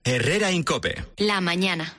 Herrera Incope. La mañana.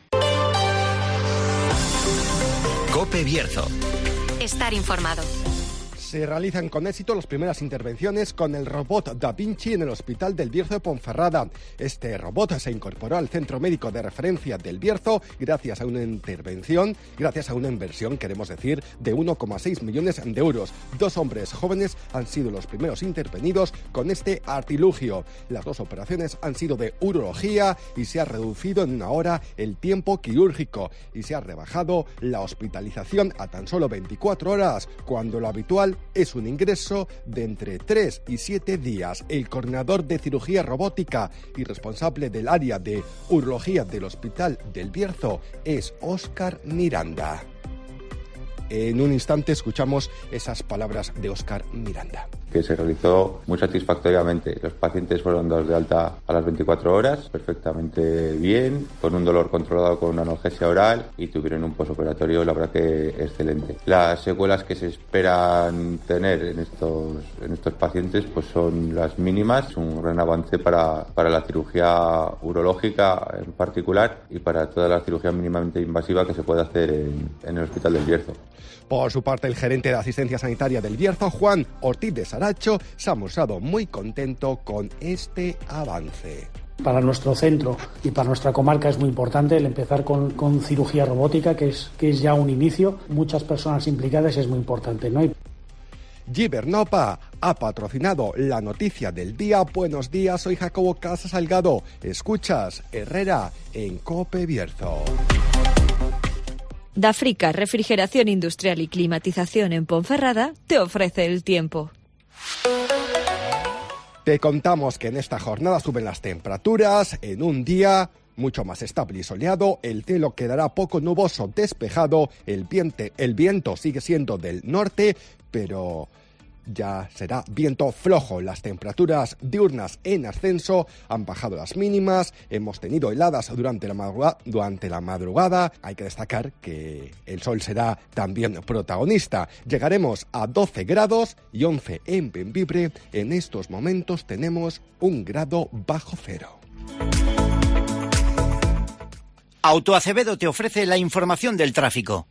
Cope Bierzo. Estar informado. Se realizan con éxito las primeras intervenciones con el robot Da Vinci en el Hospital del Bierzo de Ponferrada. Este robot se incorporó al Centro Médico de Referencia del Bierzo gracias a una inversión, queremos decir, de 1,6 millones de euros. 2 hombres jóvenes han sido los primeros intervenidos con este artilugio. Las 2 operaciones han sido de urología y se ha reducido en 1 hora el tiempo quirúrgico y se ha rebajado la hospitalización a tan solo 24 horas, cuando lo habitual es un ingreso de entre 3 y 7 días. El coordinador de cirugía robótica y responsable del área de urología del Hospital del Bierzo es Óscar Miranda. En un instante escuchamos esas palabras de Óscar Miranda. Que se realizó muy satisfactoriamente. Los pacientes fueron dados de alta a las 24 horas, perfectamente bien, con un dolor controlado con una analgesia oral y tuvieron un posoperatorio, la verdad que excelente. Las secuelas que se esperan tener en estos pacientes pues son las mínimas, un gran avance para la cirugía urológica en particular y para toda la cirugía mínimamente invasiva que se puede hacer en el Hospital del Bierzo. Por su parte, el gerente de Asistencia Sanitaria del Bierzo, Juan Ortiz de Saracho, se ha mostrado muy contento con este avance. Para nuestro centro y para nuestra comarca es muy importante el empezar con cirugía robótica, que es ya un inicio. Muchas personas implicadas, es muy importante, ¿no? Givernopa ha patrocinado la noticia del día. Buenos días, soy Jacobo Casa Salgado. Escuchas Herrera en Cope Bierzo. Dafrica, refrigeración industrial y climatización en Ponferrada, te ofrece el tiempo. Te contamos que en esta jornada suben las temperaturas. En un día mucho más estable y soleado, el cielo quedará poco nuboso, despejado, el viento sigue siendo del norte, pero ya será viento flojo. Las temperaturas diurnas en ascenso, han bajado las mínimas, hemos tenido heladas durante la madrugada. Hay que destacar que el sol será también protagonista. Llegaremos a 12 grados y 11 en Bembibre. En estos momentos tenemos 1 grado bajo cero. Autoacevedo te ofrece la información del tráfico.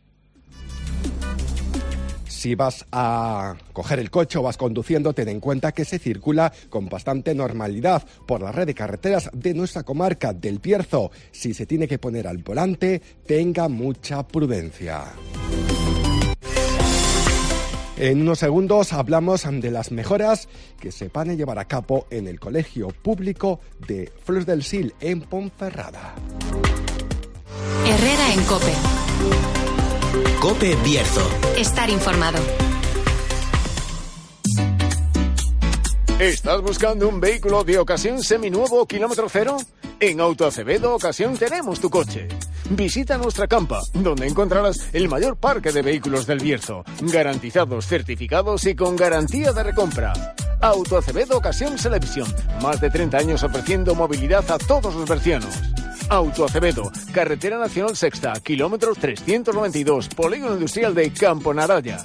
Si vas a coger el coche o vas conduciendo, ten en cuenta que se circula con bastante normalidad por la red de carreteras de nuestra comarca del Bierzo. Si se tiene que poner al volante, tenga mucha prudencia. En unos segundos hablamos de las mejoras que se van a llevar a cabo en el Colegio Público de Flores del Sil en Ponferrada. Herrera en Cope. Cope Bierzo. Estar informado. ¿Estás buscando un vehículo de ocasión seminuevo kilómetro cero? En Autoacevedo Ocasión tenemos tu coche. Visita nuestra campa, donde encontrarás el mayor parque de vehículos del Bierzo, garantizados, certificados y con garantía de recompra. Autoacevedo Ocasión Selección, más de 30 años ofreciendo movilidad a todos los bercianos. Autoacevedo, Carretera Nacional Sexta, kilómetro 392, Polígono Industrial de Campo Naraya.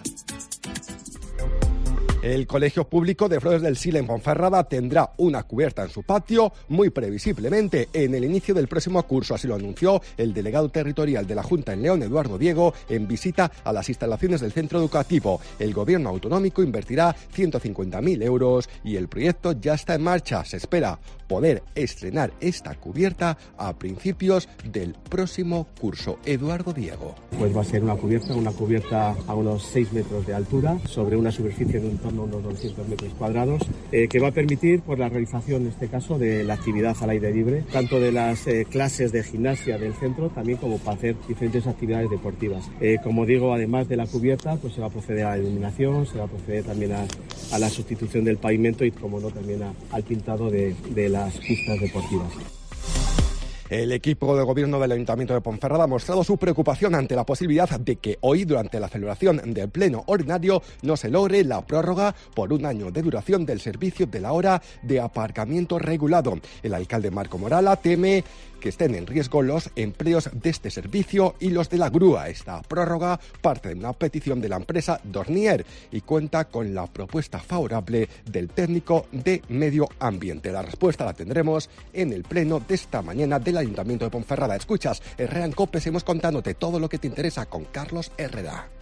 El Colegio Público de Flores del Sil en Ponferrada tendrá una cubierta en su patio muy previsiblemente en el inicio del próximo curso. Así lo anunció el delegado territorial de la Junta en León, Eduardo Diego, en visita a las instalaciones del centro educativo. El gobierno autonómico invertirá 150.000 euros y el proyecto ya está en marcha. Se espera poder estrenar esta cubierta a principios del próximo curso. Eduardo Diego. Pues va a ser una cubierta a unos 6 metros de altura, sobre una superficie de un torno a unos 200 metros cuadrados, que va a permitir pues, la realización, en este caso, de la actividad al aire libre, tanto de las clases de gimnasia del centro, también como para hacer diferentes actividades deportivas. Como digo, además de la cubierta, pues se va a proceder a la iluminación, se va a proceder también a la sustitución del pavimento y, como no, también al pintado de las pistas deportivas. El equipo de gobierno del Ayuntamiento de Ponferrada ha mostrado su preocupación ante la posibilidad de que hoy, durante la celebración del pleno ordinario, no se logre la prórroga por 1 año de duración del servicio de la hora de aparcamiento regulado. El alcalde Marco Morala teme que estén en riesgo los empleos de este servicio y los de la grúa. Esta prórroga parte de una petición de la empresa Dornier y cuenta con la propuesta favorable del técnico de Medio Ambiente. La respuesta la tendremos en el pleno de esta mañana del Ayuntamiento de Ponferrada. Escuchas Herrera en COPE, seguimos contándote todo lo que te interesa con Carlos Herrera.